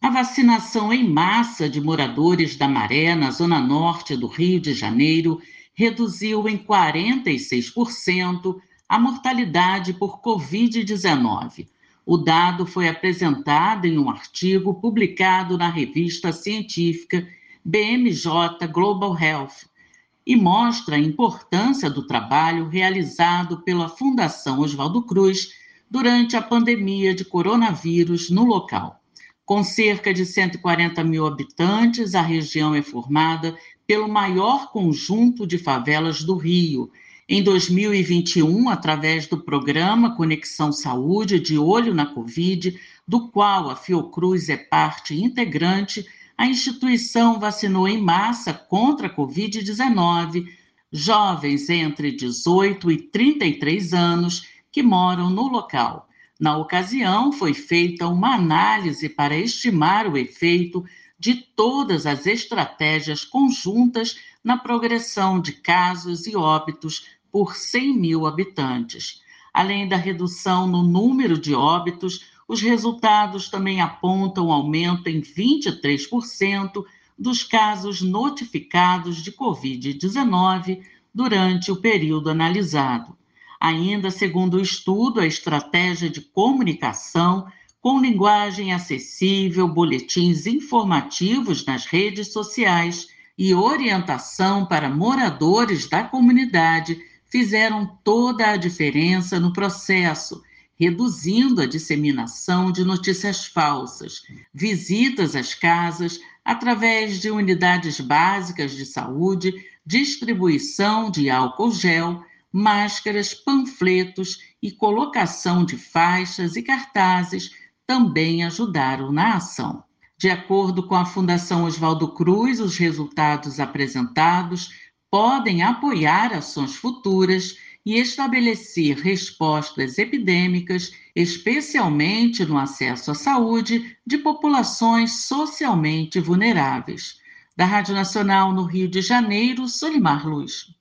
A vacinação em massa de moradores da Maré, na zona norte do Rio de Janeiro, reduziu em 46% a mortalidade por Covid-19. O dado foi apresentado em um artigo publicado na revista científica BMJ Global Health e mostra a importância do trabalho realizado pela Fundação Oswaldo Cruz durante a pandemia de coronavírus no local. Com cerca de 140 mil habitantes, a região é formada pelo maior conjunto de favelas do Rio. Em 2021, através do programa Conexão Saúde de Olho na Covid, do qual a Fiocruz é parte integrante, a instituição vacinou em massa contra a Covid-19 jovens entre 18 e 33 anos que moram no local. Na ocasião, foi feita uma análise para estimar o efeito de todas as estratégias conjuntas na progressão de casos e óbitos por 100 mil habitantes. Além da redução no número de óbitos, os resultados também apontam aumento em 23% dos casos notificados de Covid-19 durante o período analisado. Ainda, segundo o estudo, a estratégia de comunicação com linguagem acessível, boletins informativos nas redes sociais e orientação para moradores da comunidade fizeram toda a diferença no processo, reduzindo a disseminação de notícias falsas, visitas às casas através de unidades básicas de saúde, distribuição de álcool gel, máscaras, panfletos e colocação de faixas e cartazes também ajudaram na ação. De acordo com a Fundação Oswaldo Cruz, os resultados apresentados podem apoiar ações futuras e estabelecer respostas epidêmicas, especialmente no acesso à saúde de populações socialmente vulneráveis. Da Rádio Nacional no Rio de Janeiro, Solimar Luz.